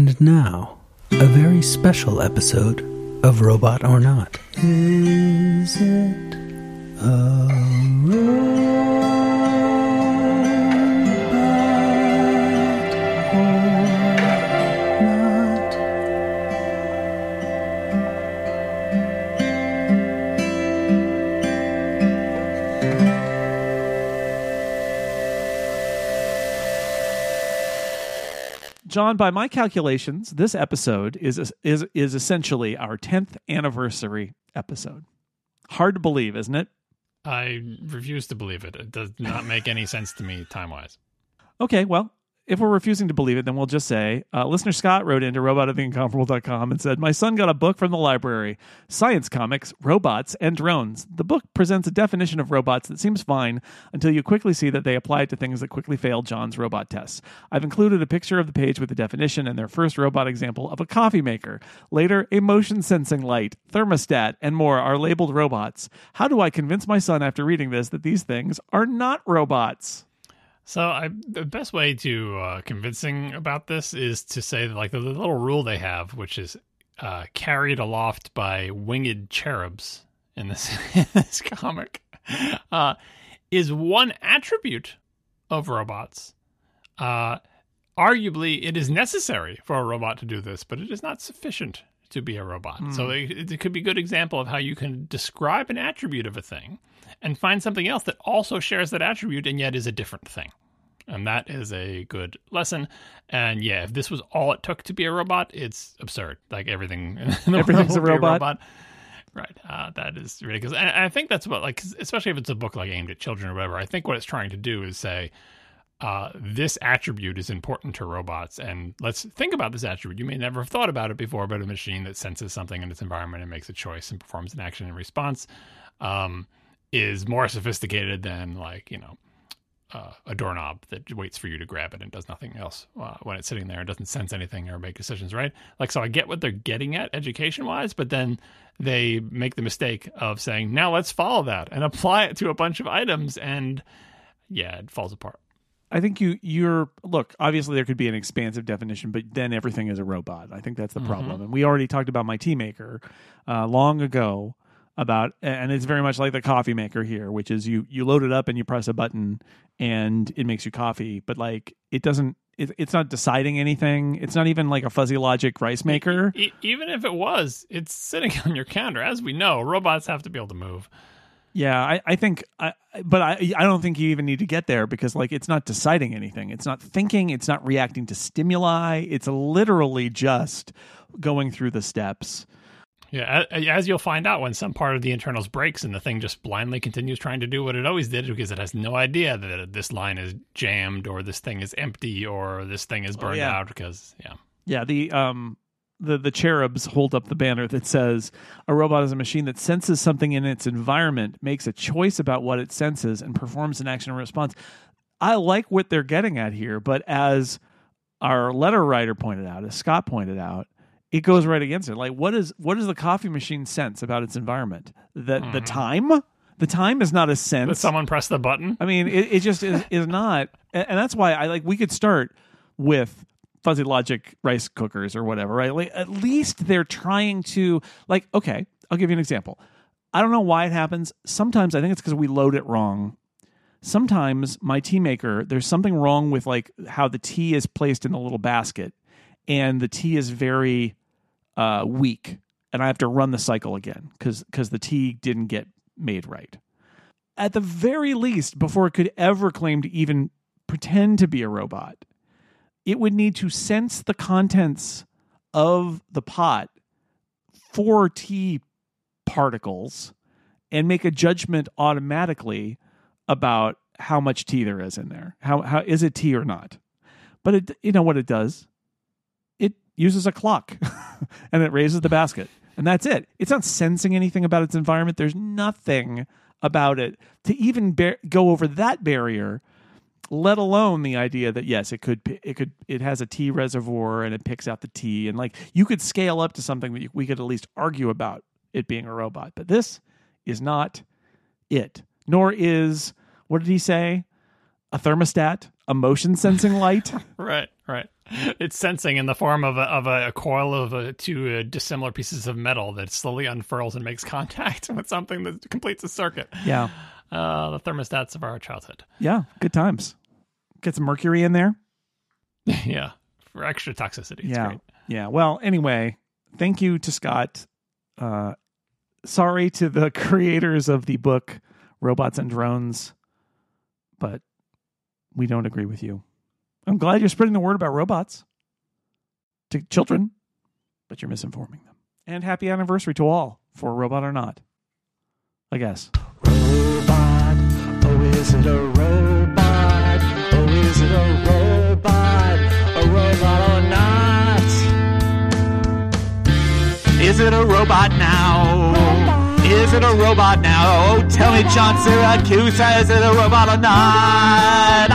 And now, a very special episode of Robot or Not. Is it a robot or not? John, by my calculations, this episode is essentially our 10th anniversary episode. Hard to believe, isn't it? I refuse to believe it. It does not make any sense to me time-wise. Okay, well, if we're refusing to believe it, then we'll just say, listener Scott wrote into robotoftheincomparable.com and said, my son got a book from the library, Science Comics, Robots, and Drones. The book presents a definition of robots that seems fine until you quickly see that they apply it to things that quickly failed John's robot tests. I've included a picture of the page with the definition and their first robot example of a coffee maker. Later, a motion sensing light, thermostat, and more are labeled robots. How do I convince my son after reading this that these things are not robots? So the best way to convincing about this is to say that, like, the little rule they have, which is carried aloft by winged cherubs in this comic, is one attribute of robots. Arguably, it is necessary for a robot to do this, but it is not sufficient to be a robot. So it could be a good example of how you can describe an attribute of a thing and find something else that also shares that attribute and yet is a different thing. And that is a good lesson. And yeah, if this was all it took to be a robot, it's absurd. Like everything in the Everything's world a would be robot. Right. That is ridiculous. And I think that's what, like, especially if it's a book like aimed at children or whatever, I think what it's trying to do is say, this attribute is important to robots, and let's think about this attribute. You may never have thought about it before, but a machine that senses something in its environment and makes a choice and performs an action in response is more sophisticated than, like, a doorknob that waits for you to grab it and does nothing else when it's sitting there and doesn't sense anything or make decisions, right? Like, so I get what they're getting at education-wise, but then they make the mistake of saying, now let's follow that and apply it to a bunch of items, and yeah, it falls apart. I think you're look, obviously there could be an expansive definition, but then everything is a robot. I think that's the problem. And we already talked about my tea maker long ago and it's very much like the coffee maker here, which is you load it up and you press a button and it makes you coffee, but like it's not deciding anything. It's not even like a fuzzy logic rice maker. Even if it was, it's sitting on your counter. As we know, robots have to be able to move. Yeah, I think, but I don't think you even need to get there because, like, it's not deciding anything. It's not thinking. It's not reacting to stimuli. It's literally just going through the steps. Yeah, as you'll find out when some part of the internals breaks and the thing just blindly continues trying to do what it always did because it has no idea that this line is jammed or this thing is empty or this thing is burned out because, Yeah, the cherubs hold up the banner that says, a robot is a machine that senses something in its environment, makes a choice about what it senses, and performs an action in response. I like what they're getting at here, but as our letter writer pointed out, as Scott pointed out, it goes right against it. Like, what does the coffee machine sense about its environment? The time? The time is not a sense. Did someone press the button? I mean, it just is not. And that's why we could start with fuzzy logic rice cookers or whatever, right? Like, at least they're trying to, like, okay, I'll give you an example. I don't know why it happens. Sometimes I think it's because we load it wrong. Sometimes my tea maker, there's something wrong with, like, how the tea is placed in the little basket, and the tea is very weak, and I have to run the cycle again because the tea didn't get made right. At the very least, before it could ever claim to even pretend to be a robot, it would need to sense the contents of the pot for tea particles and make a judgment automatically about how much tea there is in there. How is it tea or not? But you know what it does? It uses a clock and it raises the basket. And that's it. It's not sensing anything about its environment. There's nothing about it to even go over that barrier, let alone the idea that, yes, it has a tea reservoir and it picks out the tea. And, like, you could scale up to something that we could at least argue about it being a robot. But this is not it. Nor is, what did he say? A thermostat, a motion sensing light. Right. It's sensing in the form of a coil of two dissimilar pieces of metal that slowly unfurls and makes contact with something that completes a circuit. Yeah. The thermostats of our childhood. Yeah, good times. Get some mercury in there. Yeah, for extra toxicity. It's great. Yeah. Well, anyway, thank you to Scott. Sorry to the creators of the book Robots and Drones, but we don't agree with you. I'm glad you're spreading the word about robots to children, but you're misinforming them. And happy anniversary to all for Robot or Not, I guess. Robot, oh is it a robot? Oh is it a robot? A robot or not? Is it a robot now? Is it a robot now? Oh, tell me, John Syracuse, is it a robot or not?